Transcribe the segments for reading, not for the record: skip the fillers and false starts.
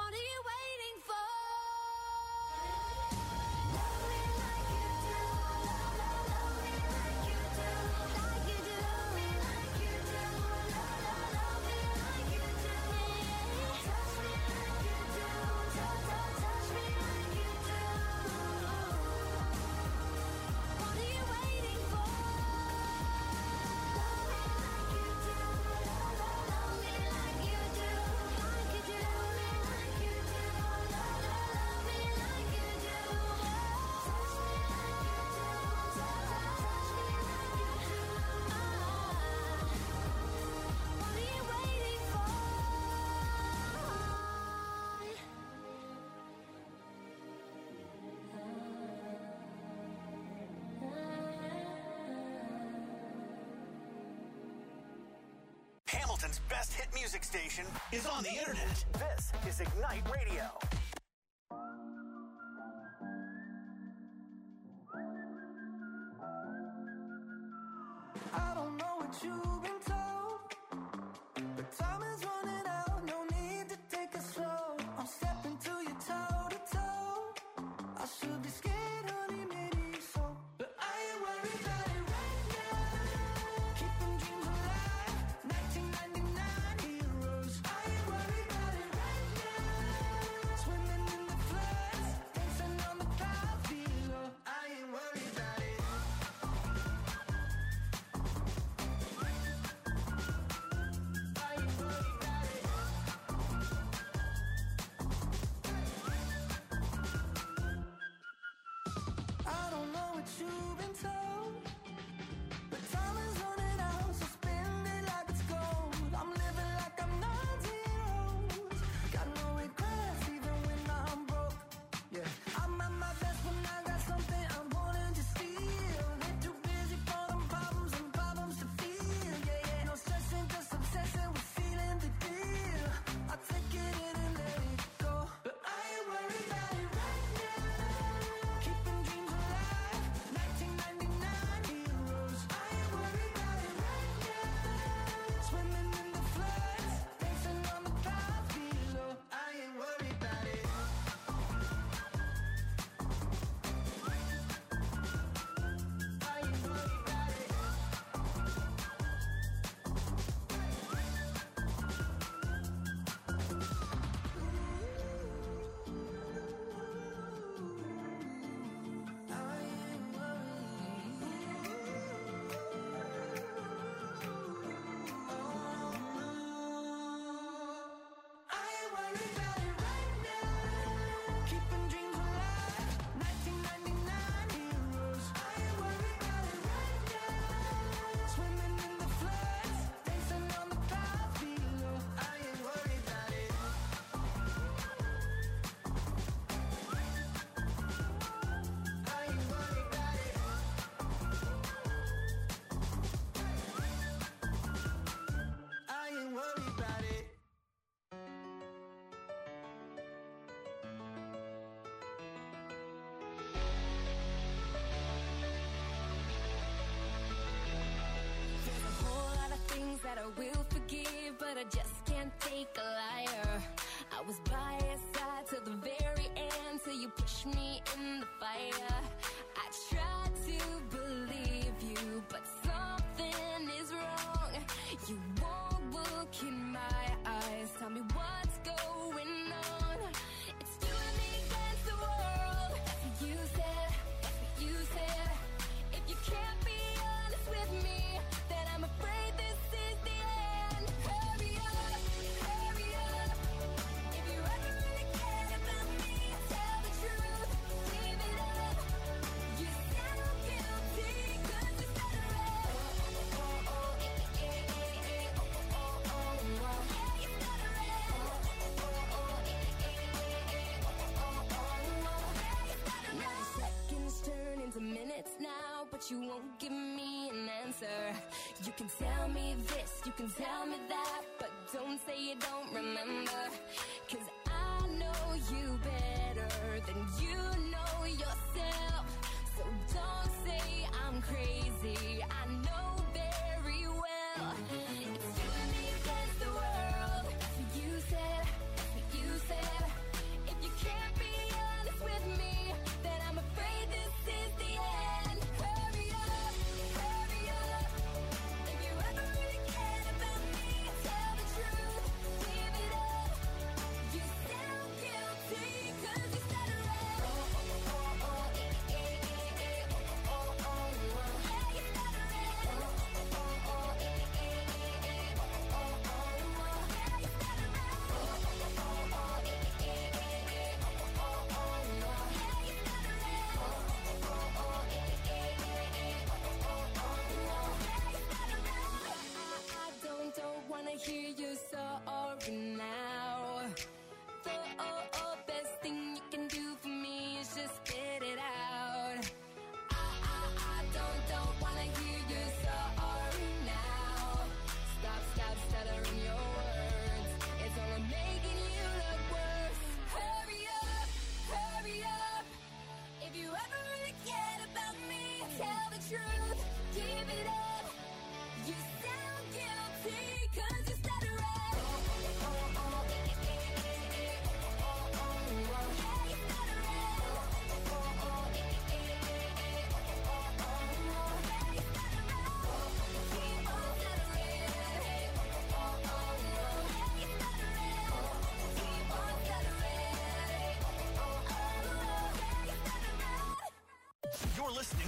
What are you waiting for? Hamilton's best hit music station is on the internet. This is Ignite Radio. I don't know what you've been told, but time is running out. No need to take it slow. I'm stepping to you toe to toe. I should be scared, honey, maybe so, but I ain't worried about it right now. Keeping dreams alive, 1999 heroes. I ain't worried about it right now. Swimming in the floods, dancing on the clouds below. I ain't worried about it. I don't know what you've been told, but time is running out, so spend it like it's gold. I'm living like I'm 19 years. Got no regrets even when I'm broke. Yeah, I'm at my best when I got something I'm wanting to steal. Ain't too busy for them problems and problems to feel. Yeah, yeah, no stressing, just obsessing with feeling the deal. I take it in and let it go, but I ain't worried about it right now. Keeping dreams alive, 1999 heroes. I ain't worried about it right now. Swimming in the floods, dancing on the clouds below. I ain't worried about it. I ain't worried about it. I ain't worried about it right now. Keeping dreams alive, 1999 heroes. I ain't worried about it right now. Swimming in the floods, dancing on the clouds below. I ain't worried about it. I ain't worried about it. I ain't worried about it. There's a whole lot of things that I will forgive, but I just can't take a liar. I was by your side till the very end, till you pushed me in the fire. I tried to believe you, but something is wrong. You won't look in my eyes, tell me what's going on. It's you and me against the world. That's what you said, that's what you said. If you can't be honest with me, then I'm afraid this is the end. Hurry up, hurry up. If you ever really care about me, tell the truth, leave it up. You sound guilty, 'cause you said it right. Oh, oh, oh, eh, eh, eh, eh, oh, oh, oh, oh, oh. Yeah, you said it right. Oh, oh, oh, eh, eh, eh, eh, oh, oh, oh, oh. Yeah, you said it right. Seconds turn into minutes now, but you won't give me an answer. You can tell me this, you can tell me that, but don't say you don't remember. 'Cause I know you better than you know yourself. So don't say I'm crazy, I know very well. It's you and me against the world. That's what you said, that's what you said.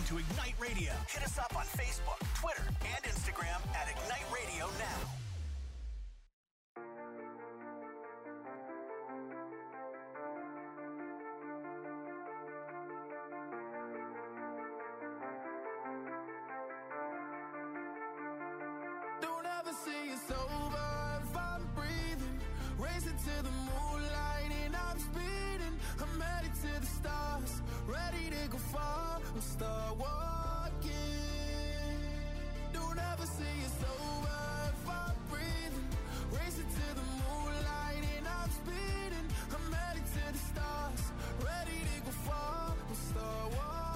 to Ignite Radio. Hit us up on Facebook, Twitter, and Instagram at Ignite Radio Now. Don't ever say it's over if I'm breathing. Racing to the moonlight and I'm speeding. I'm headed to the stars, ready to go far. We'll start walking. Don't ever say it's over if I'm breathing. Racing to the moonlight and I'm speeding. I'm headed to the stars, ready to go far. We'll start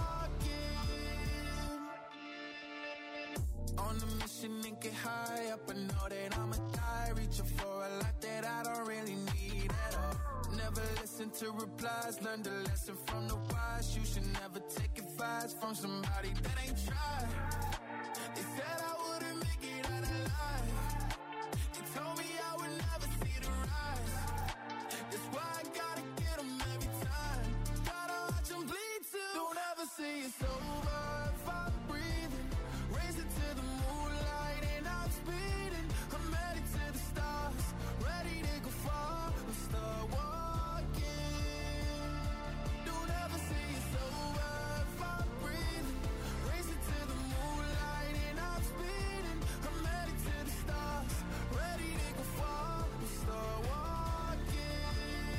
walking. On the mission and get high up, I know that I'ma die. Reaching for a lot that I don't really need at all. Never listen to replies, learn the lesson from the wise. You should never take advice from somebody that ain't tried. They said I wouldn't make it out alive. They told me I would never see the rise. That's why I gotta get them every time. Gotta watch them bleed too. Don't ever say it's over if I'm breathing. Racing to the moonlight and I'm speeding. I'm headed to the stars, ready to go far. We'll start walking. Don't ever say it's over if I'm breathing. Racing to the moonlight and I'm speeding. I'm headed to the stars, ready to go far. We'll start walking.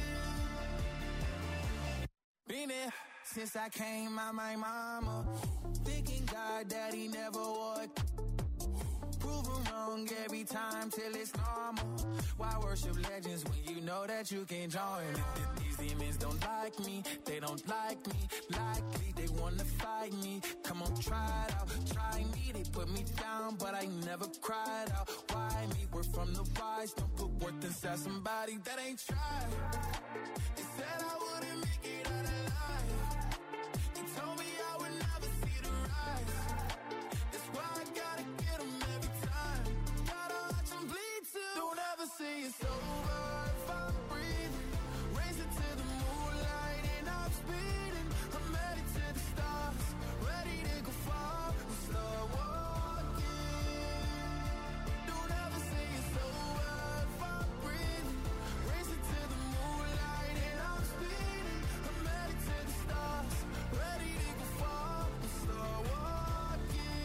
Been there since I came out my mama. Thinking God that he never would. Proven wrong every time till it's normal. Why worship legends when you know that you can join? These demons don't like me, they don't like me. Likely they wanna fight me. Come on, try it out, try me. They put me down, but I never cried out. Why me? We're from the wise. Don't put worth inside somebody that ain't tried. They said I wouldn't make it out alive. They told me I would never see the rise. That's why I gotta get them every time. Gotta watch them bleed too. Don't ever say it's over if I'm breathing. Racing to the moonlight and I'm speeding. I'm headed to the stars, ready to go far. We'll start walking. Don't ever say it's over if I'm breathing. Racing to the moonlight and I'm speeding. I'm headed to the stars, ready to go far. We'll start walking.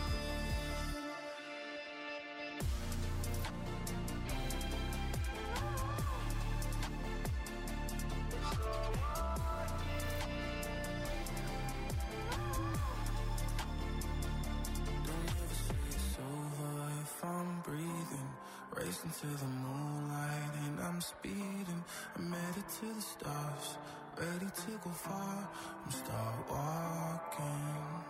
Don't ever say it's over if I'm breathing. Racing to the moonlight and I'm speeding. I'm headed to the stars, ready to go far. I'm start walking.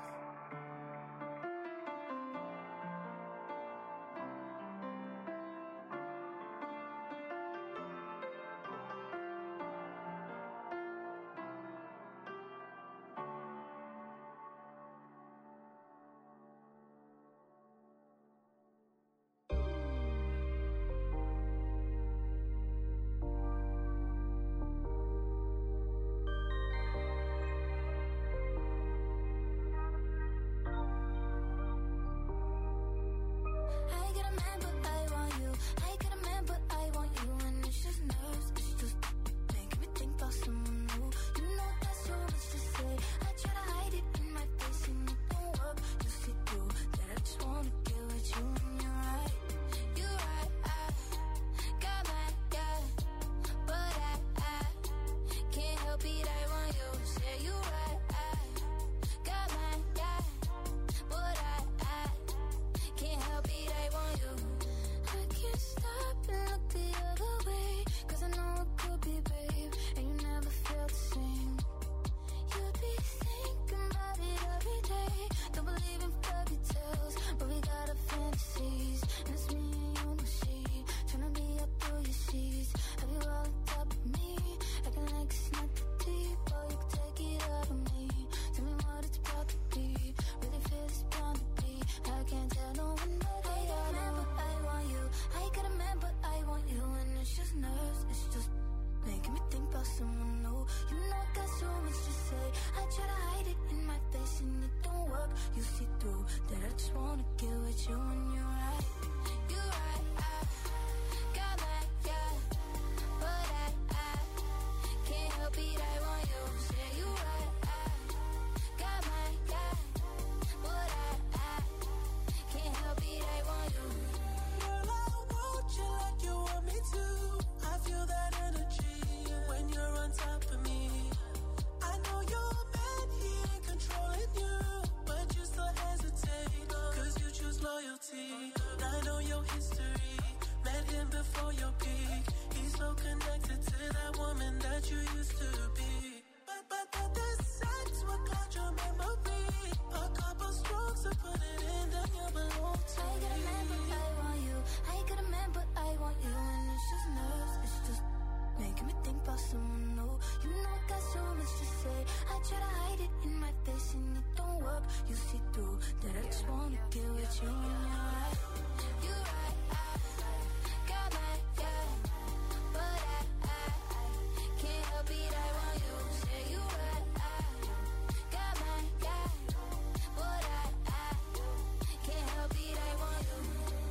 that you used to be. But the sex will cloud your memory. A couple strokes to put it in, then you belong to me. I got a man, but I want you. I got a man, but I want you. And it's just nerves, it's just making me think about someone new. You know I got so much to say. I try to hide it in my face and it don't work. You see through that I just wanna get with you and you're right. You're right, I got my guy, but I can't help it, I want you. Say you're right, I got my guy, but I can't help it, I want you.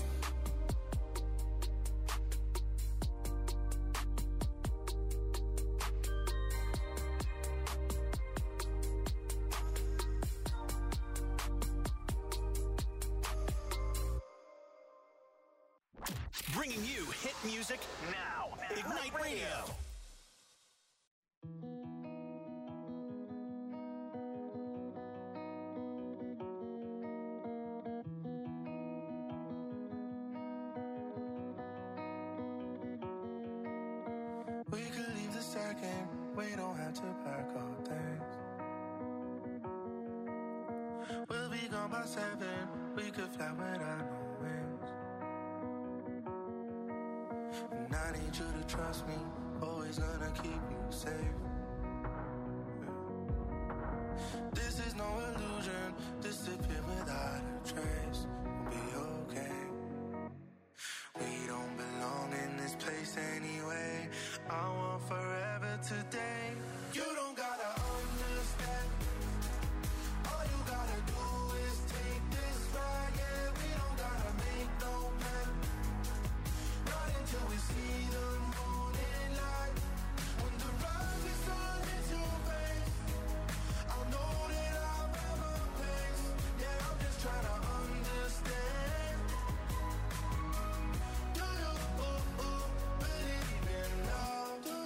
Bringing you hit music now. Ignite Radio. We could leave the second. We don't have to pack all things. We'll be gone by 7. We could fly without no wings. And I need you to trust me. Always gonna keep you safe. This is no illusion. Disappear without a trace. We'll be okay. We don't belong in this place anyway. I want forever today. You don't gotta understand. All you gotta do is take this ride. Yeah, we don't gotta make no plan. Not until we see the morning light. When the rising sun hits your face, I'll know that I'm at my place. Yeah, I'm just trying to understand. Do you believe in love? Do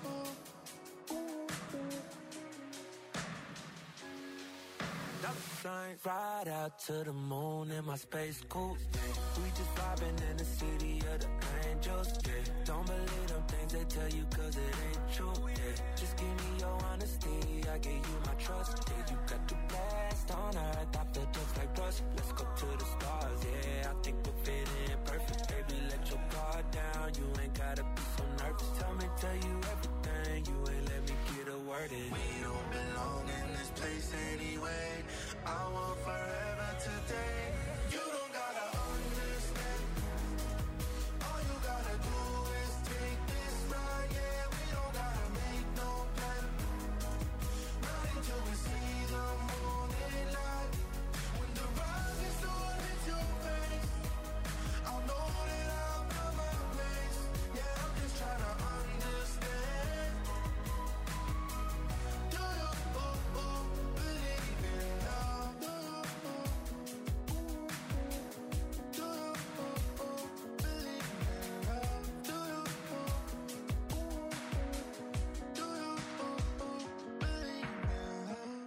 you? Ride out to the moon in my space coupe. We just vibing in the city of the angels. Yeah, don't believe them things they tell you 'cause it ain't true. Yeah, just give me your honesty, I give you my trust. Yeah, you got the best on earth, I feel just like rust. Let's go to the stars. Yeah, I think we'll fit in perfect. Baby, let your guard down. You ain't gotta be so nervous. Tell you everything. You ain't let me get a word in. We don't belong in this place anyway. I want forever today. You don't gotta understand. All you gotta do is take this ride. Yeah, we don't gotta make no plan. Not until we see the morning light. When the rising sun hits your face, I'll know that I'm at my place. Yeah, I'm just trying to understand. Do you believe in love? Do you believe in love? Do you believe in love?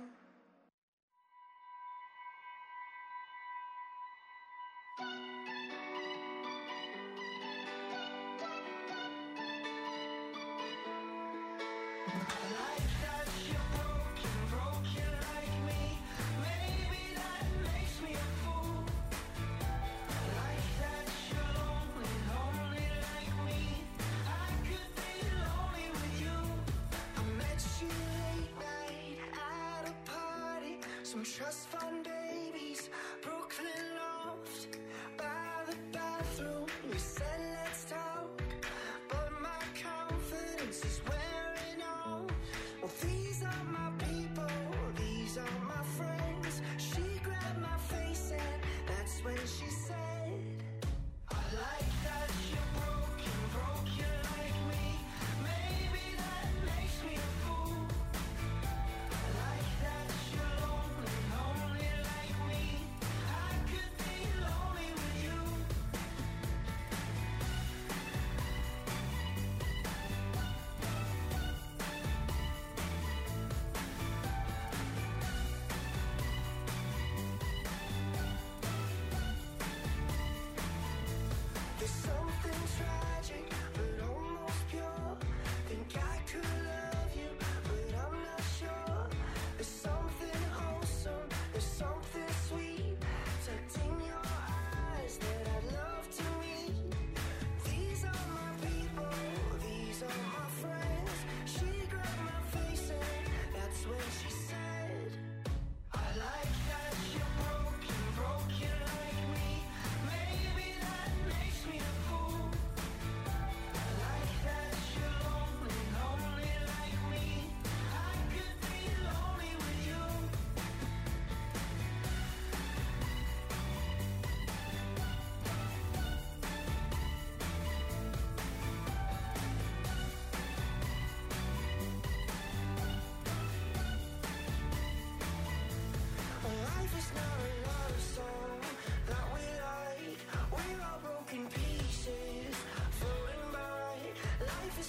Like that you're broken like me. Maybe that makes me a fool. Like that you're lonely like me. I could be lonely with you. I met you late night at a party. Some trust fund babies, Brooklyn loft. By the bathroom, we said let's talk. But my confidence is wearing off. Well, these are my people, these are my friends. She grabbed my face and that's when she said, I like that you're broken like me. Maybe that makes me a fool. I like that you're lonely like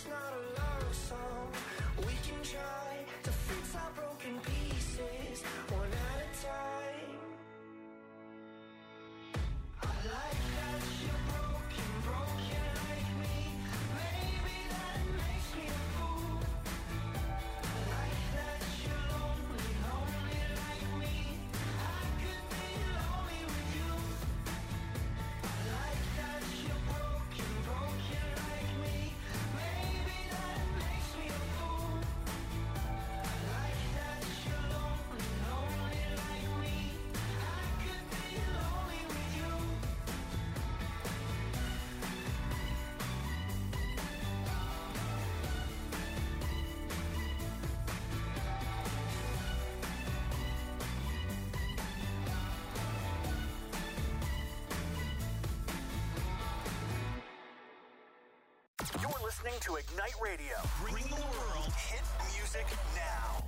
not a love song. We can try to fix our broken pieces one at a time. I like that you're broken, broken like me. Maybe that makes me a fool. I like that you're lonely, lonely like me. I could be lonely with you. I like that you're broken, broken like me. Maybe that makes me a fool. I like that you're lonely, lonely like me. I could be lonely with you. You're listening to Ignite Radio, bringing the world hit music now.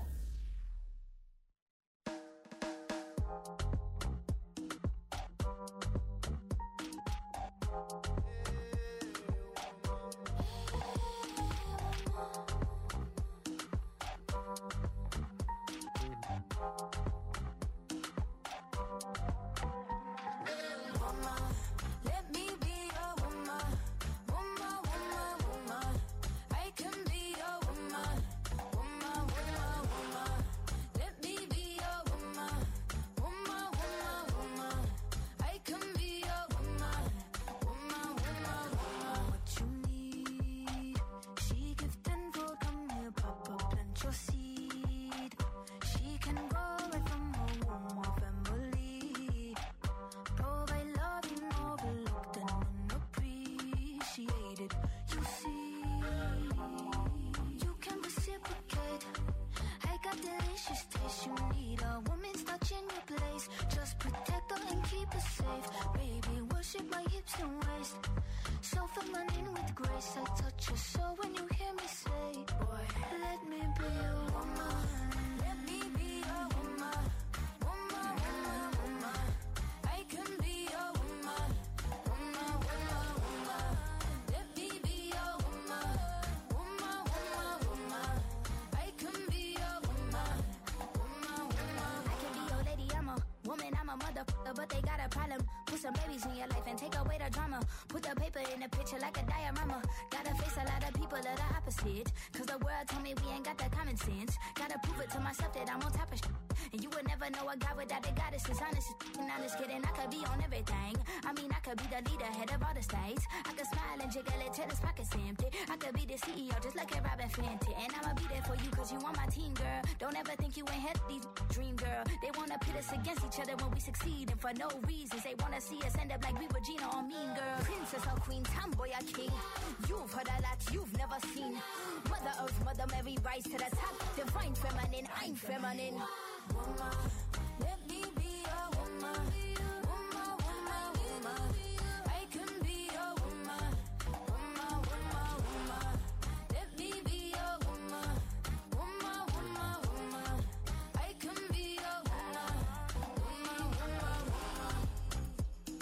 Woman, let me be your woman. Woman, woman, woman. I can be your woman. Woman, woman, woman. Let me be your woman. Woman, woman, woman. I can be your woman. Woman, woman, woman. What you need, she give tenfold. Come here, Papa, plant your seed. She can grow right from her womb or family. Provide love in overlooked and unappreciated. You see, you can reciprocate. I got delicious taste. You need a woman's touch in your place. Just protect her and keep her safe. Baby, worship my hips and waist. So feminine with grace. I touch your soul when you hear me say, boy, let me be your woman. Let me be your woman. Woman, woman, woman. I can be your woman. Woman, woman, woman. Let me be your woman. Woman, woman, woman. I can be your woman. Woman, woman. I can be your lady, I'm a woman, I'm a motherfucker, but they got a problem. Put some babies in your life and take away the drama. Put the paper in the picture like a diorama. Gotta face a lot of people that are opposite. Cause the world told me we ain't got that common sense. Gotta prove it to myself that I'm on top of shit. And you would never know a guy without a goddess is honest. And I'm just kidding, I could be on everything. I mean, I could be the leader, head of all the states. I could smile and jiggle it till his pockets empty. I could be the CEO just like a Robin Fenty. And I'ma be there for you cause you on my team, girl. Don't ever think you ain't had these dream, girl. They wanna pit us against each other when we succeed. And for no reasons, they wanna see us end up like we Regina or Mean Girl. Princess or queen, tomboy or king. You've heard a lot you've never seen. Mother Earth, Mother Mary, rise to the top. Divine feminine, I'm feminine. Woman, let me be your woman. Woman, woman, woman. I can be your woman. Woman, woman, woman. Let me be your woman. Woman, woman, woman. I can be your woman. Woman, woman, woman.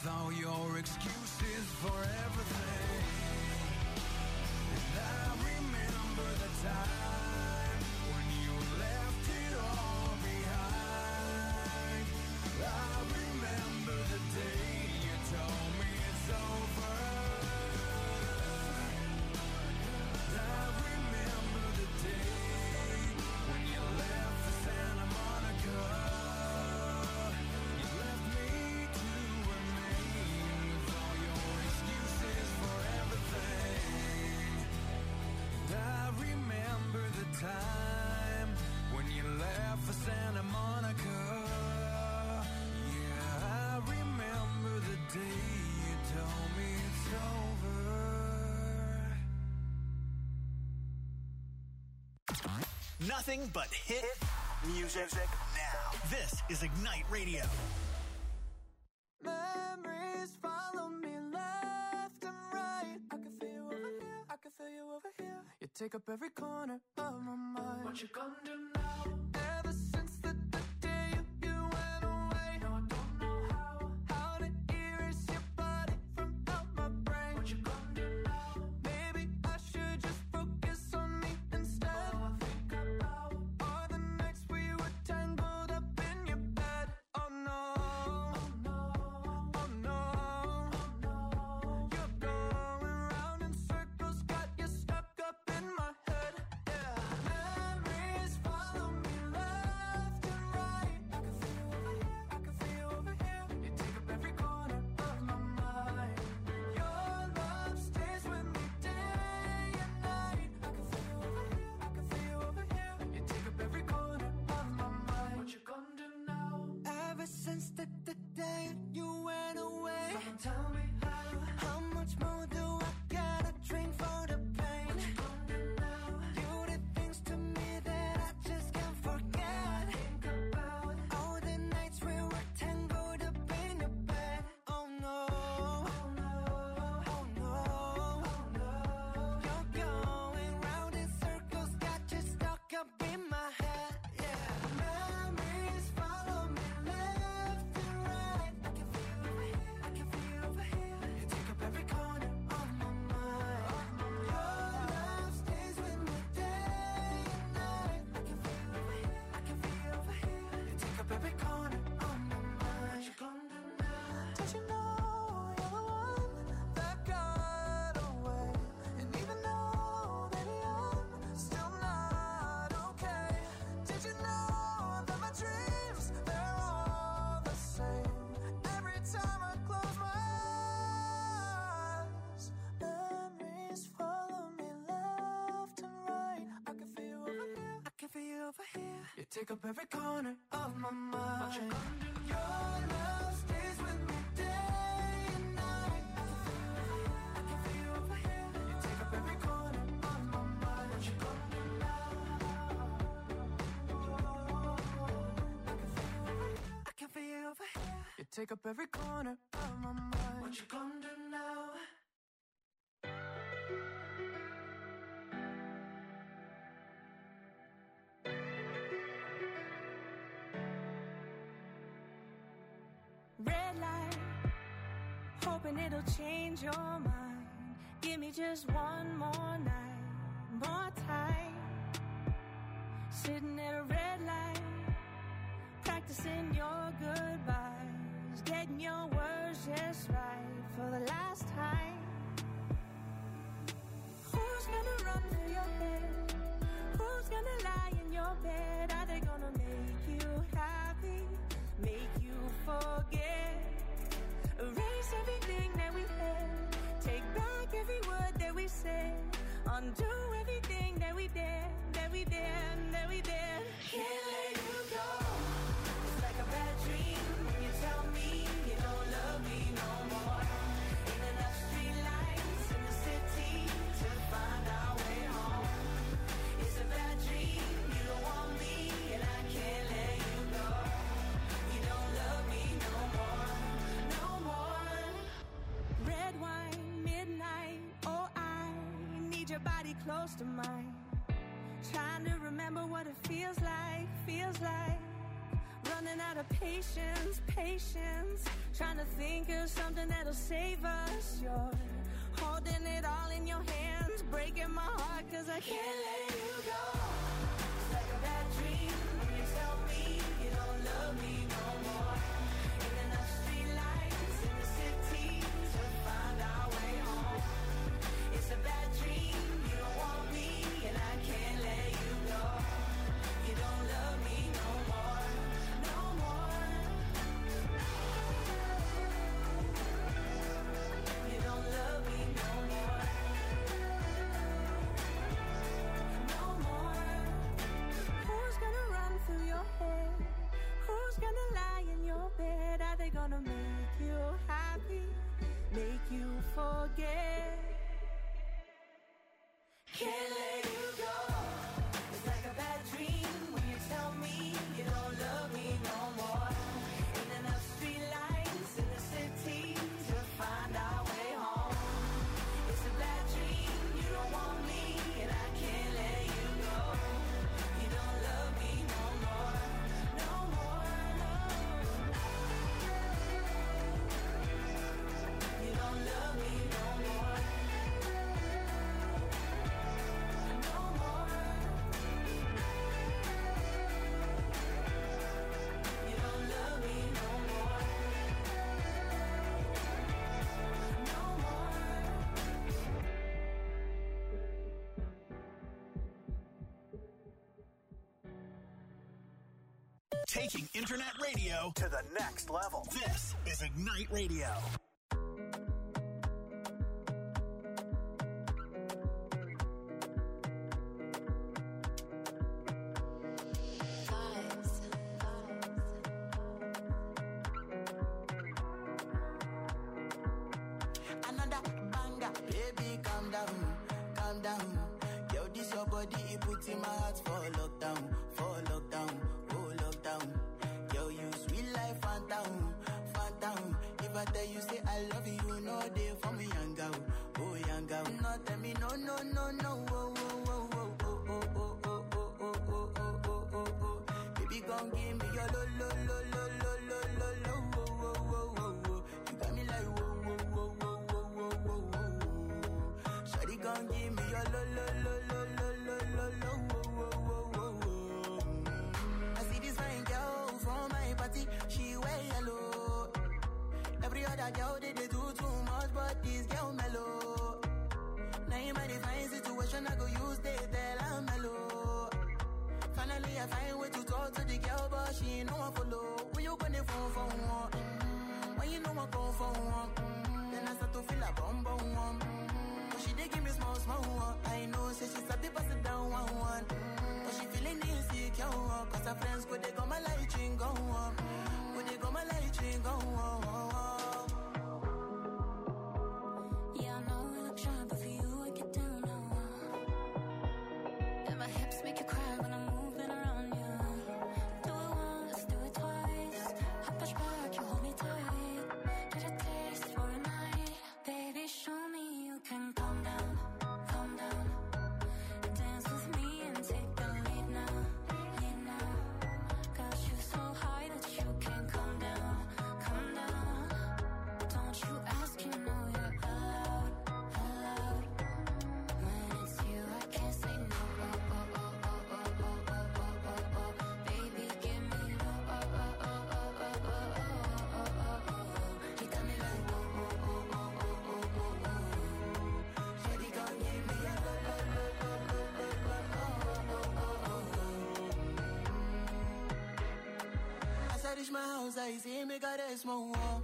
with all your excuses for everything. And I remember the time when you left it all behind. I remember the day you told me it's over. I remember the day when you left for Santa Monica. You left me to remain with all your excuses for everything. And I remember the time when you left for Santa Monica. Yeah, I remember the day you told me it's over. Nothing but hit music now. This is Ignite Radio. Memories follow me left and right. I can feel you over here, I can feel you over here. You take up every corner of my mind. What you gonna do now? Ever since the day you went away, no, I don't know how to erase your body from out my brain. What you gonna do now? Maybe I should just focus on me instead. All I think about are the nights we were tangled up in your bed. Oh no, oh no, oh no, oh no. You're going round in circles, got you stuck up in my head. Yeah, memories follow me left and right. I can feel you over here, I can feel you over here. You take up every corner of my mind. Your love stays with me day and night. I can feel you over here, I can feel you over here. You take up every corner of my mind. What you gonna do now? Ever since the day you went away, someone tell me how much more do I gotta drink for the pain? What you gonna do now? You did things to me that I just can't forget. Think about all the nights we were tangled up in your bed. Oh no, oh no, oh no, oh no. You're going round in circles, got you stuck up in my head. Yeah, memories follow me left and right. I can feel you over here, I can feel you over here. You take up every corner of my mind. Your love stays with me day and night. I can feel you over here, I can feel you over here. You take up every corner of my mind. What you gonna do now? Did you know you're the one that got away? And even though that I'm still not okay, did you know that my dreams, they're all the same? Every time I close my eyes, memories follow me left and right. I can feel you over here, I can feel you over here. You take up every corner of my mind. What you gonna do? Your love stays with me day and night. I can feel you over here, I can feel you over here. You take up every corner of my mind. What you gonna do now? I can feel you over here. You take up every corner of my mind. What you gonna do now? Red light, hoping it'll change your mind. Give me just one more night, more time. Sitting at a red light, practicing your goodbyes, getting your words just right for the last time. Who's gonna run through your head? Who's gonna lie in your bed? Are they gonna make you happy? Make you forget? Erase everything that we had. Take back every word that we said. Undo everything that we did, that we did, that we did. Can't let you go. It's like a bad dream when you tell me you don't love me no more. Ain't enough street lights in the city to find our way home. It's a bad dream, you don't want me, and I can't let you go. You don't love me no more, no more. Red wine, midnight, oh I need your body close to mine. Trying to remember what it feels like Running out of patience, trying to think of something that'll save us. You're holding it all in your hands, breaking my heart 'cause I can't let you go. It's like a bad dream when you tell me you don't love me no more. Ain't enough street lights in the city to find our way home. It's a bad dream, you don't want me and I can't let you go. You don't love me no more, no more. You don't love me no more, no more. Who's gonna run through your head? Who's gonna lie in your bed? Are they gonna make you happy, make you forget? Can't let you go. It's like a bad dream when you tell me you don't love me no more. Ain't enough street lights in the city to find our way home. It's a bad dream, you don't want me and I can't let you go. You don't love me no more, no more, no. You don't love me no more, no more. You don't love me no more, no more. Taking internet radio to the next level. This is Ignite Radio. Another banger, baby, calm down, calm down. Yo, this your body, it puts in my heart for lockdown, oh lockdown. Yo, you sweet life, phantom, phantom. If I tell you say I love you, you know they for me, young girl, oh young girl. No, tell me no, no, no, no, oh, oh, oh, oh, oh, oh, oh, oh, oh, oh, oh, oh, oh, oh. Baby, gon' give me your lo, lo, lo, lo, lo, lo, lo, lo, oh, oh, oh, oh, oh. You got me like whoa, whoa, whoa, whoa, whoa, whoa, whoa, whoa. Shawty gon' give me your lo, lo, lo, lo, lo, lo, lo, lo, oh, oh, oh, oh, oh. I see this fine girl from my party, she wear yellow. Every other girl they do too much, but this girl mellow. Now in my fine situation, I go use they tell I'm mellow. Finally, I find way to talk to the girl, but she ain't no one follow. When you gonna phone for one? When you know I go for one? Then I start to feel a bum bum one. But she dey give me small small one. I know, say she's a bit pass it down one one. But she feeling insecure, cause her friends go they go my light ring go on. Go they go my light ring go on. Yeah, I know I look shy, but for you I get down low. And my hips make you cry when I'm moving around you. Do it once, do it twice. I push back, you hold me tight. Get a taste for a night. Baby, show me you can calm down, calm down. Dance with me and take the lead now, lead now. Got you so high that you can't come down, come down. Don't you ask, you know you're allowed, allowed. When it's you, I can't say no. Oh, oh, oh, oh, oh, oh, oh, oh, oh, oh. Baby, give me low. Oh, oh, oh, oh, oh, oh, oh, oh, oh, oh. You got me like whoa, whoa, whoa, whoa, whoa, whoa, whoa, whoa. Shawty gon' give me a lo, lo, lo, lo, lo, lo, lo, oh, oh, oh, oh. As I reach my house, I see me got a small wall.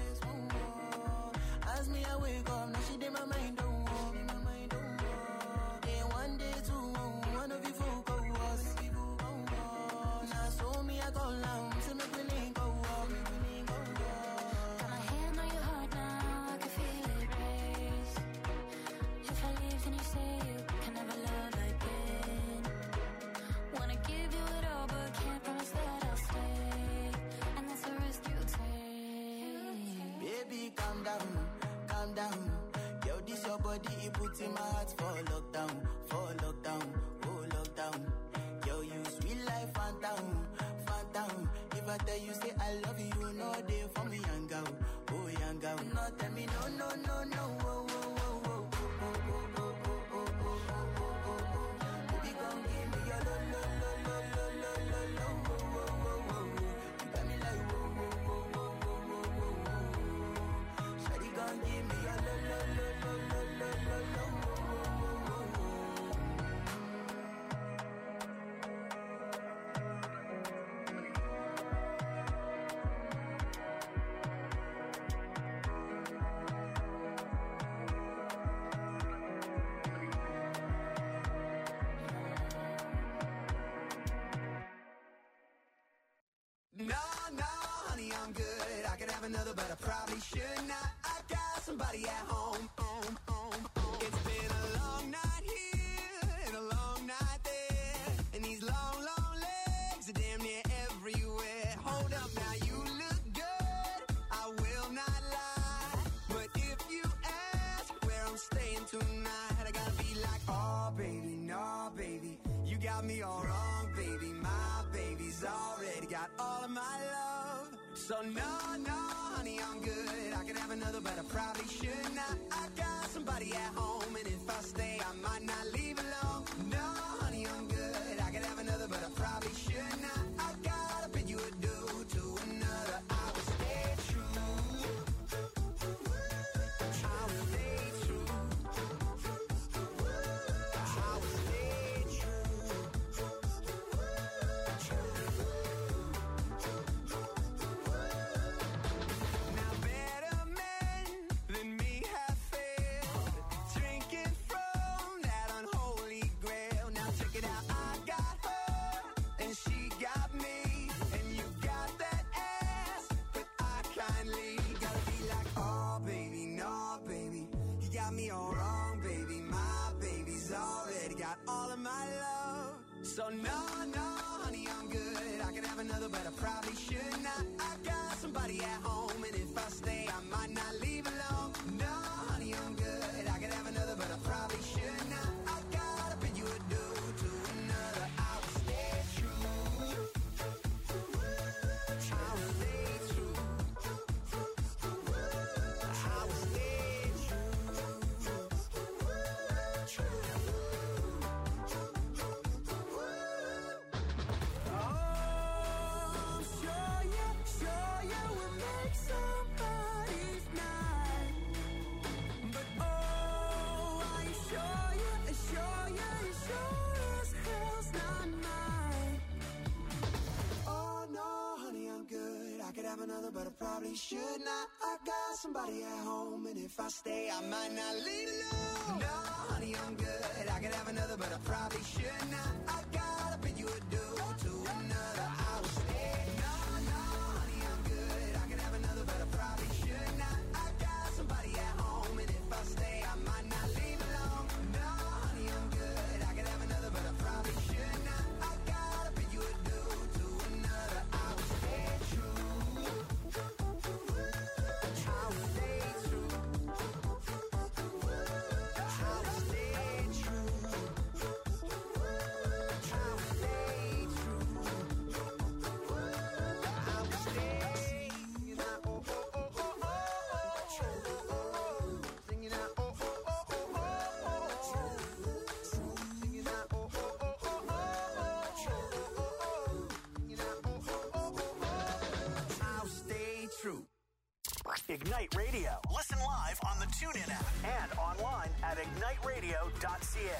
As me, I wake up, now she did my mind don't walk. Day one, day two, one of you folk go us. Now so me, I go down, see me willing go up. Got my hand on your heart now, I can feel it race. If I leave, then you say you can never love again. Wanna give you it all, but can't promise that I'll stay. And that's a risk you take. Baby, calm down, calm down. Yo, this your body, it puts in my heart for lockdown, oh lockdown. Yo, you sweet life, phantom, phantom. If I another, but I probably should not. I got somebody at home. It's been a long night here and a long night there, and these long, long legs are damn near everywhere. Hold up now, you look good, I will not lie, but if you ask where I'm staying tonight, I gotta be like, oh baby, no baby, you got me all wrong, baby. My baby's already got all of my love. So no, honey, I'm good. I could have another, but I probably should not. I got somebody at home, and if I stay, I might not leave alone. No, honey, I'm good. I could have another, but I probably should not. I gotta bid you adieu to another. I will stay true. I will stay true. I will stay true. Now better men than me have failed, drinking from that unholy grail. Now check it out, I got her and she got me, and you got that ass, but I kindly gotta be like, oh baby, no baby, you got me all wrong, baby. My baby's already got all of my love. So no, honey, I'm good. I could have another, but I probably should not. I got somebody at home, and if I stay, I might not leave alone. No, honey, I'm good. I could have another, but I probably should not. I gotta bid you adieu to another. I will stay true. I will stay true. I will stay Oh, sure you will make somebody's night. But oh, are you sure you sure as hell's not mine. Oh no, honey, I'm good. I could have another, but I probably should not. I got somebody at home, and if I stay, I might not leave alone. No, honey, I'm good. I could have another, but I probably should not. I gotta bid you adieu to another. I will stay. No, honey, I'm good. I could have another, but I probably should not. I got somebody at home, and if I stay, I might not leave alone. No, honey, I'm good. I could have another, but I probably should not. I gotta bid you adieu to another. I will stay true. I will stay true. I will stay true. I will stay true. I will stay. Singing out, oh, oh, oh, oh, oh, oh. Singing out, oh, oh, oh, oh, oh, oh. Singing out, oh, oh, oh, oh, oh, oh. Singing out, oh, oh, oh, oh, oh. I'll stay true. Ignite Radio. Listen live on the TuneIn app and online at igniteradio.ca.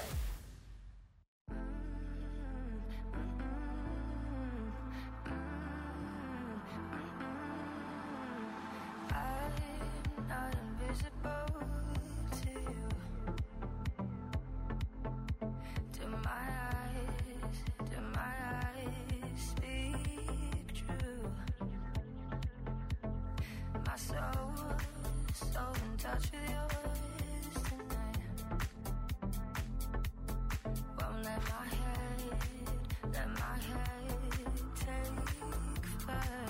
I'm not invisible to you. Do my eyes speak true? My soul so in touch with yours tonight. Won't let my head take flight.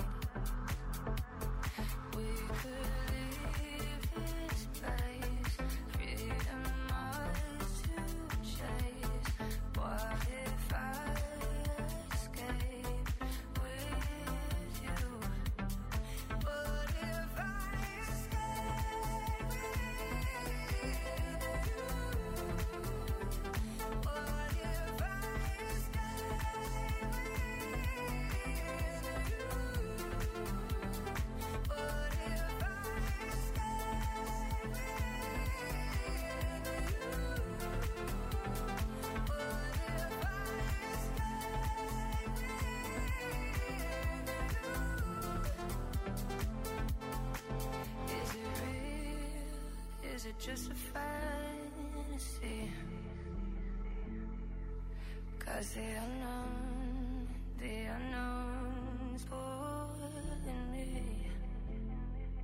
We could leave this place, freedom ours to chase. What if I escape with you? What if I escape with you? What if I escape Is it just a fantasy? 'Cause the unknown's pulling me.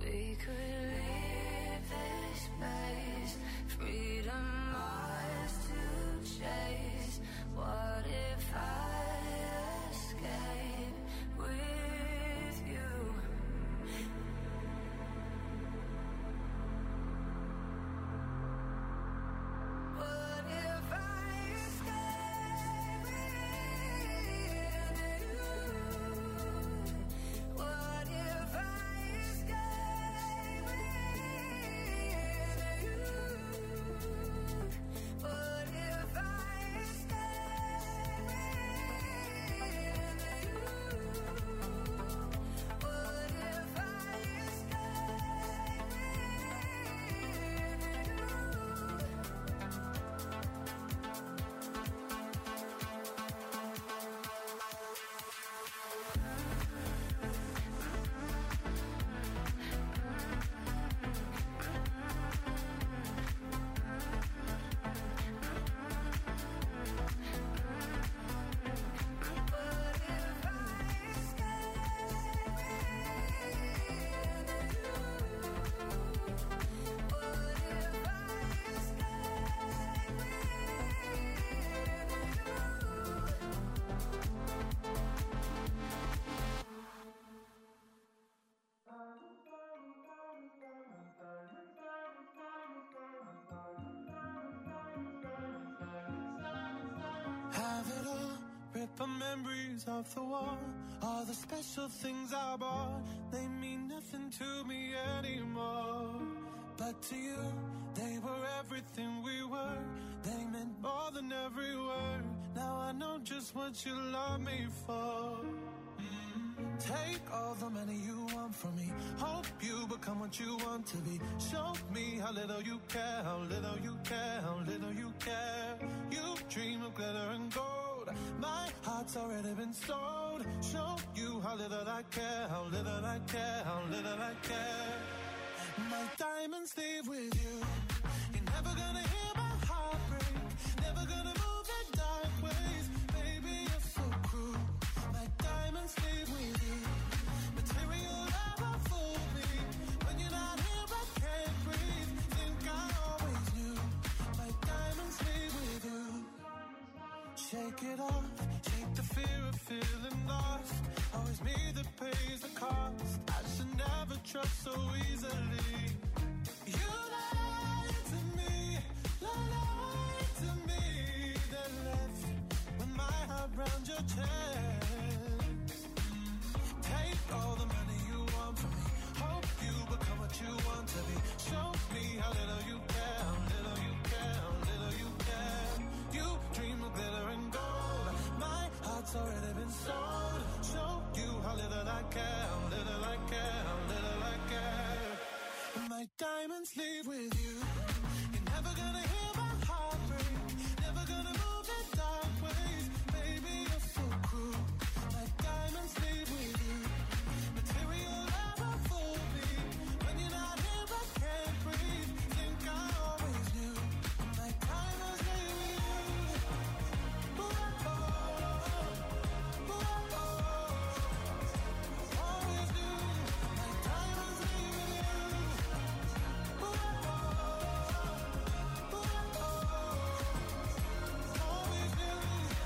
We could leave this place, freedom ours to chase. What if I escape with you? What if I escape with you? What if I escape with you? What if I escape with you? What if I Have it all, rip the memories off the wall. All the special things I bought, they mean nothing to me anymore. But to you, they were everything we were. They meant more than every word. Now I know just what you love me for. Take all the money you want from me. Hope you become what you want to be. Show me how little you care, how little you care, how little you care. You dream of glitter and gold. My heart's already been sold. Show you how little I care, how little I care, how little I care. My diamonds leave with you. You're never gonna hear my heart break. Never gonna move in dark ways. Baby, you're so cruel. My diamonds leave with you. Material never fooled me. When you're not here, I can't breathe. Think I always knew. My diamonds leave with you. Shake it off. Shake the fear of feeling lost. Always me that pays the cost. I should never trust so easily. You lied to me. Lied to me. Then left with my heart round your chest. Take all the money you want from me. Hope you become what you want to be. Show me how little you care, how little you care, how little you care. You dream of glitter and gold. My heart's already been sold. Show you how little I care, how little I care, how little I care. My diamonds leave with you. You're never gonna hear my heart break. Never gonna move in dark ways. Baby, you're so cruel. My diamonds leave with you. Material never fooled me. When you're not here, I can't breathe. Think I always knew. My diamonds leave with you. Ooh, oh, ooh, oh, always knew. My diamonds leave with you. Ooh, oh, always knew.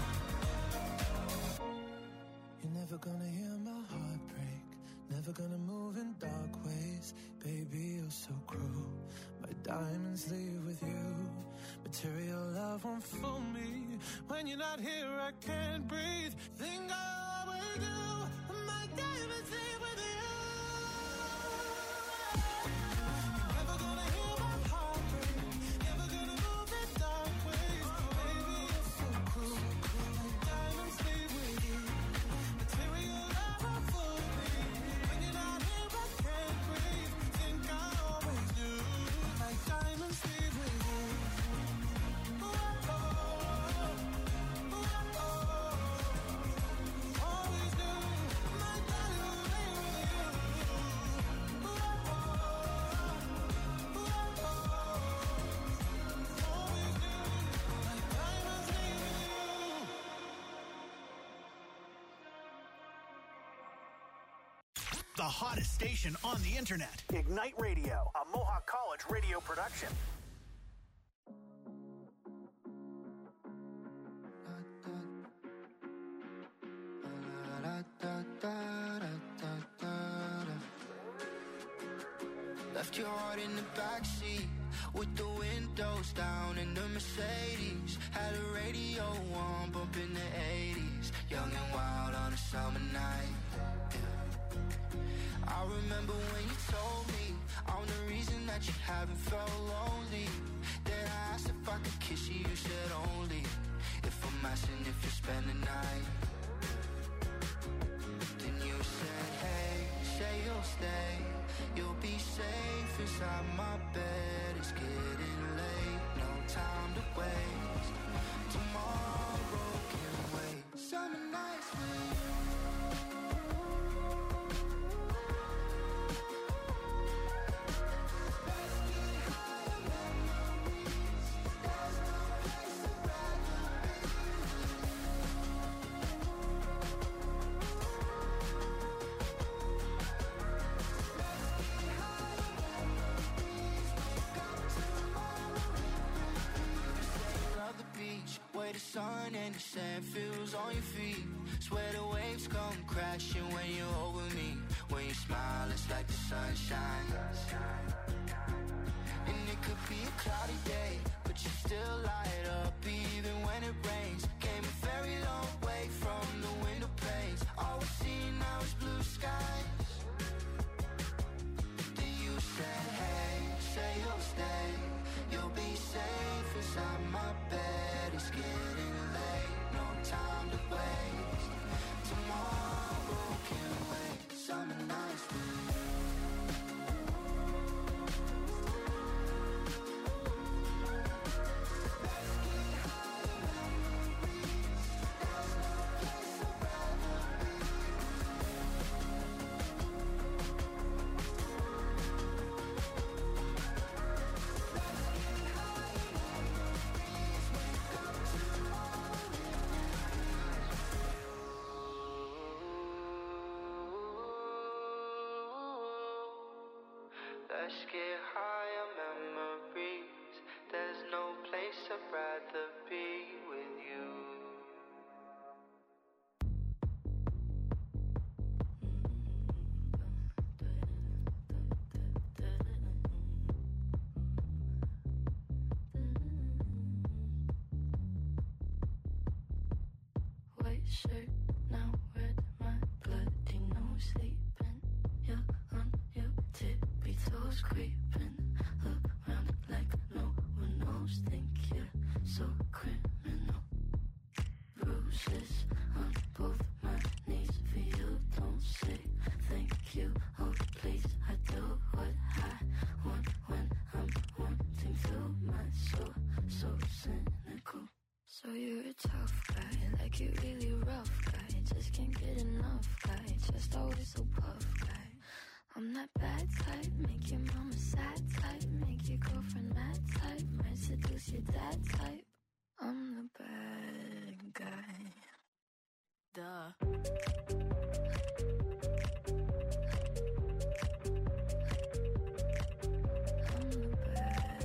You're never gonna hear my heart break. Never gonna move in dark ways. Baby, you're so cruel. My diamonds leave with you. Material love won't fool me. When you're not here, I can't breathe. Think I always do. My diamonds leave with you. You're never gonna hear my heart break. Never gonna move in dark ways. Baby, you're so cruel. My diamonds leave with you. Material love won't fool me. When you're not here, I can't breathe. Think I always knew. My diamonds leave with you. Ooh, oh, ooh, oh, always knew. My diamonds leave with you. The hottest station on the internet. Ignite Radio, a Mohawk College radio production. Left your heart in the backseat with the windows down in the Mercedes. Had a radio on, bumping the 80s. Young and wild on a summer night. Yeah. I remember when you told me I'm the reason that you haven't felt lonely. Then I asked if I could kiss you, you said only if I'm asking if you spend the night. Then you said, hey, say you'll stay. You'll be safe inside my bed. It's getting late, no time to waste. Tomorrow can wait. Summer nights with you. Let's get high on memories. There's no place I'd rather be Way the sun and the sand feels on your feet. Swear the waves come crashing when you're over me. When you smile, it's like the sunshine. And it could be a cloudy day, but you still light up even when it rains. Came a very long way from the window panes. All we see now is blue skies. Then you said, hey, say you'll stay. You'll be safe inside my bed. It's getting late, no time to waste. Tomorrow can wait. Summer nights with you. Let's get high on memories. There's no place I'd rather be. Let's get high on memories. Wake up tomorrow. Let's get high on memories. There's no place I'd rather be with you. White shirt, now red, my bloody nose sleeping. You're on your tippy toes, creeping around like no one knows. Think you're so criminal. Bruises on both my knees for you. Don't say thank you, oh please. I do what I want when I'm wanting to. My soul, so cynical. So you're a tough guy, like you really rough guy. Just can't get enough guy, just always so puff guy. I'm that bad type, make your mama sad type, make your girlfriend mad type, might seduce your dad type. I'm the bad guy. Duh. I'm the bad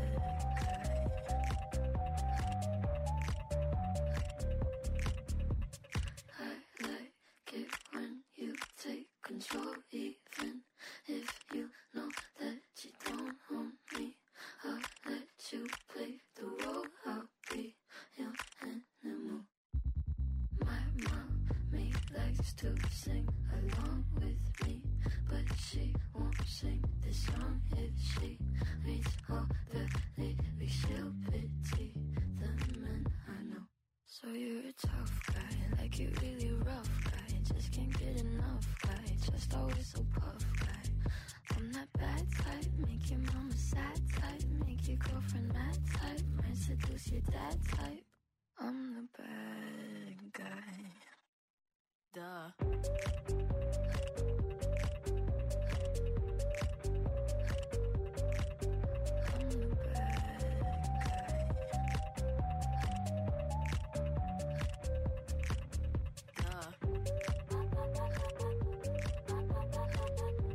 guy. I like it when you take control, even if you know that you don't own me. I'll let you play the role, I'll be your animal. My mommy likes to sing along with me, but she won't sing this song if she reads all the lyrics. She'll pity the men I know. So you're a tough guy, like you really rough guy. Just can't get enough guy, just always so puff guy. I'm that bad type, make your mama sad type, make your girlfriend mad type, might seduce your dad type. I'm the bad guy. Duh. I'm the bad guy. Duh.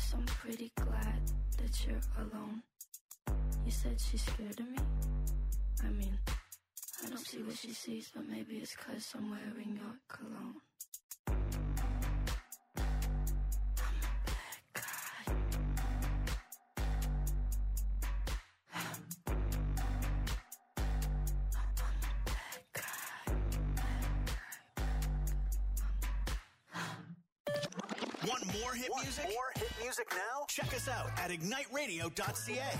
guess I'm pretty glad that you're alone. You said she's scared of me? I mean, I don't see what she sees, but maybe it's 'cause I'm wearing your cologne. Want more hit music? More hit music now? Check us out at igniteradio.ca.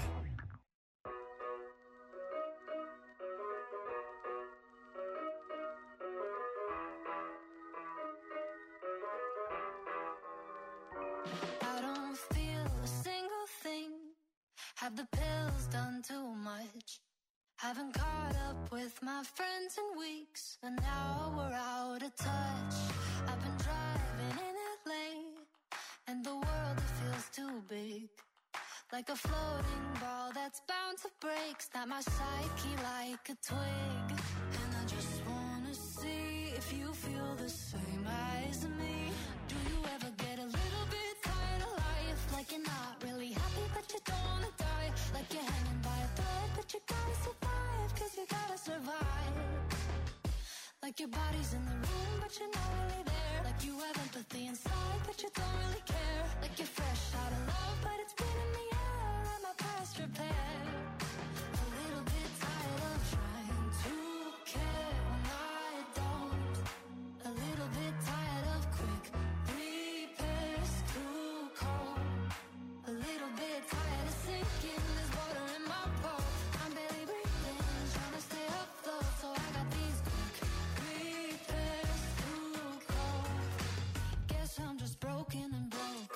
I don't feel a single thing. Have the pills done too much? Haven't caught up with my friends in weeks, and now we're out of touch. I've been driving in LA, and the world, it feels too big. Like a floating ball that's bound to break. Snap my psyche like a twig. And I just wanna see if you feel the same as me. Do you ever get a little bit tired of life? Like you're not really happy, but you don't wanna die. Like you're hanging by a thread, but you gotta survive, 'cause you gotta survive. Like your body's in the room, but you're not really there. Like you have empathy inside, but you don't really care. Like you're fresh out of love, but it's been in the air. I'm a past repair. A little bit tired of trying to care when I don't. A little bit tired of quick repairs, too cold. A little bit tired of sinking, there's water in my boat. I'm barely breathing, trying to stay afloat, so I got these quick repairs, too cold. Guess I'm just broken and broke.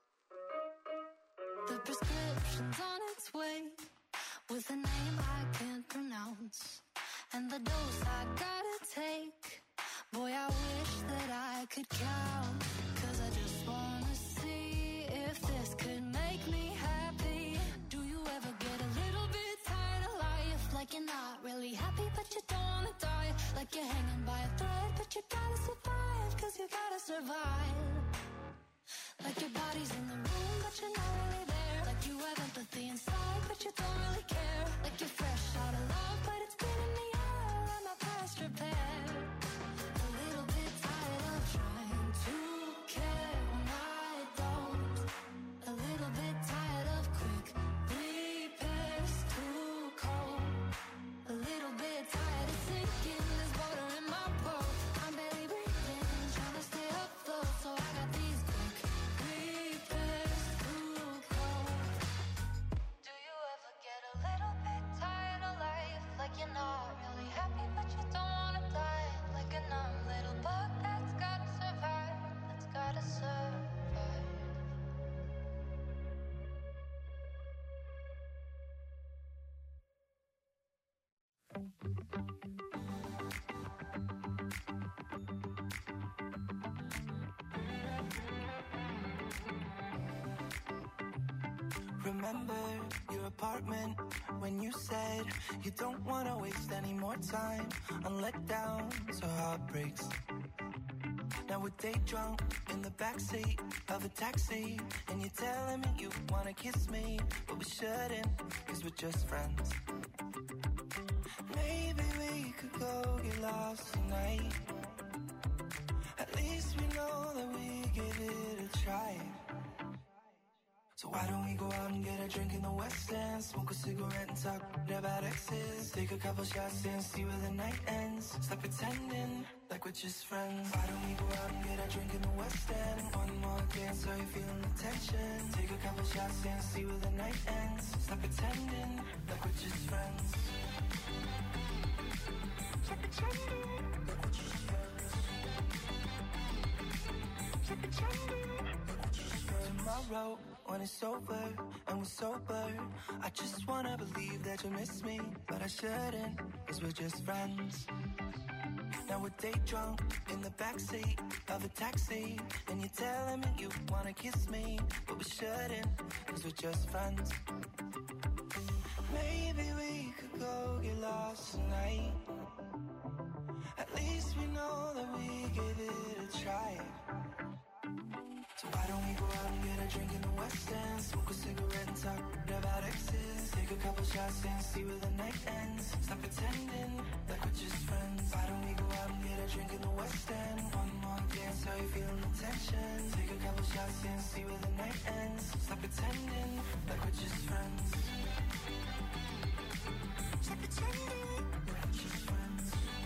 The prescription's on its way, with a name I can't pronounce, and the dose I gotta take. Boy, I wish that I could count, 'cause I just wanna see if this could make me happy. Do you ever get a little bit tired of life? Like you're not really happy, but you don't wanna die. Like you're hanging by a thread, but you gotta survive, 'cause you gotta survive. Like your body's in the room, but you're not really there. Like you have empathy inside, but you don't really care. Like you're fresh out of love, but it's been in the air. I'm a past repair. A little bit tired of trying to care when I don't. A little bit tired of quick repairs, too cold. A little bit tired of sinking, there's water in my boat. I'm barely breathing, trying to stay afloat, so I got these quick repairs, too cold. Do you ever get a little bit tired of life? Like you're not really happy, but you don't wanna die. Like a numb little bug that's gotta survive, that's gotta survive. Remember your apartment when you said you don't want to waste any more time on letdowns or heartbreaks. Now we're day drunk in the backseat of a taxi, and you're telling me you want to kiss me, but we shouldn't, 'cause we're just friends. Maybe we could go get lost tonight. At least we know that we give it a try. So why don't we go out and get a drink in the West End, smoke a cigarette and talk about exes, take a couple shots and see where the night ends. Stop pretending like we're just friends. Why don't we go out and get a drink in the West End, one more dance, are you feeling the tension? Take a couple shots and see where the night ends. Stop pretending like we're just friends. Stop pretending like we're just friends. Stop pretending like we're just friends. Tomorrow, when it's over and we're sober, I just wanna believe that you miss me, but I shouldn't, 'cause we're just friends. Now we're day drunk in the backseat of a taxi, and you're telling me you wanna kiss me, but we shouldn't, 'cause we're just friends. Maybe we could go get lost tonight. At least we know that we give it a try. So why don't we go out and get a drink in the West a couple shots and see where the night ends. Stop pretending like we're just friends. Why don't we go out and get a drink in the West End? One more dance, how you feeling the tension? Take a couple shots and see where the night ends. Stop pretending like we're just friends. Stop pretending like we're just friends.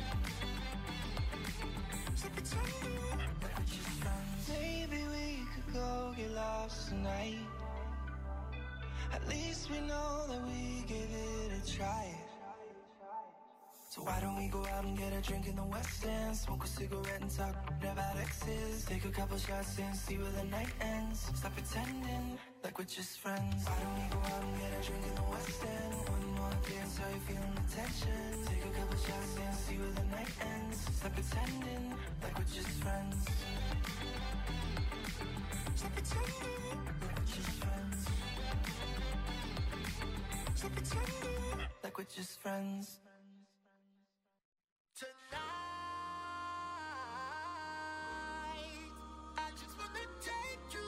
Stop pretending like we're just friends. Maybe we could go get lost tonight. At least we know that we gave it a try. So why don't we go out and get a drink in the West End? Smoke a cigarette and talk about exes. Take a couple shots and see where the night ends. Stop pretending like we're just friends. Why don't we go out and get a drink in the West End? One more dance, how you feeling the tension? Take a couple shots and see where the night ends. Stop pretending like we're just friends. Stop pretending like we're just friends. Stop pretending like we're just friends. Tonight, I just wanna take you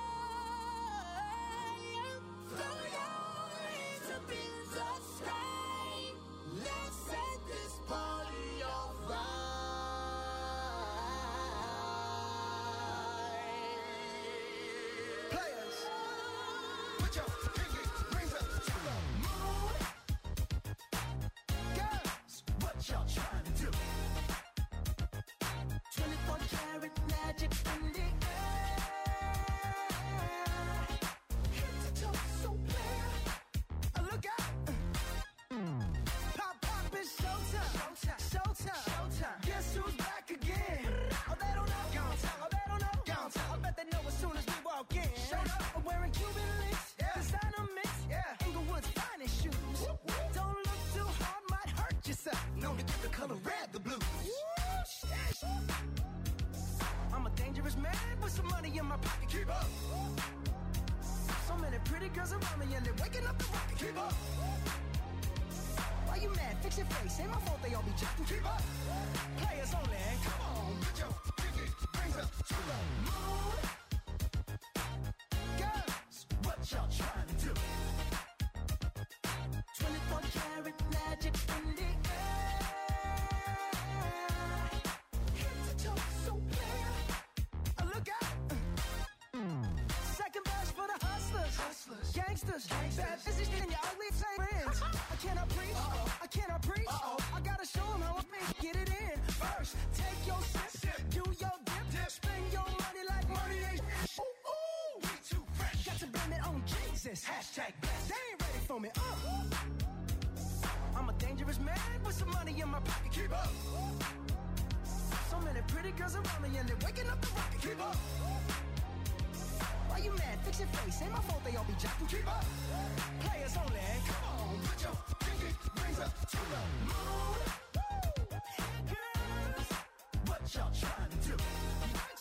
away. Throw your hands up in the sky. Let's set this party on fire. Players, put your pinky rings up to the moon. Girls, what y'all trying to do? 24 karat magic in the air. Head to toe, so clear. Look out. Pop, pop, it's showtime. Showtime. Guess who's back again? Oh, they don't know. Oh, they don't know. I bet they know as soon as we walk in. I'm wearing Cuban links. Designer mix. Inglewood's finest shoes. Don't look too hard, might hurt yourself. Known to give the color red the blues. I'm a dangerous man with some money in my pocket. Keep up. So many pretty girls around me and they're waking up the rocket. Keep up. Why you mad? Fix your face. Ain't my fault they all be jacking. Keep up. Players only. Come on, put your pinky rings up to the moon. Girls, what y'all trying to do? 24 karat magic in the air. Head to toe, so clear. Look out. Second best for the hustlers. Gangsters. Bad business in your ugly friends. I cannot preach. I cannot preach. I gotta show them how I get it in. First, take your sip. Do your dip. Spend your money like money ain't. Ooh, we too fresh. Got to blame it on Jesus. Hashtag blessed. They ain't ready for me. I'm a dangerous man with some money in my pocket. Keep up. So many pretty girls around me and they're waking up the rocket. Keep up. Why you mad? Fix your face. Ain't my fault they all be jacking. Keep up. Players only. Come on, put your pinky rings up to the moon. Girls, what y'all trying to do? What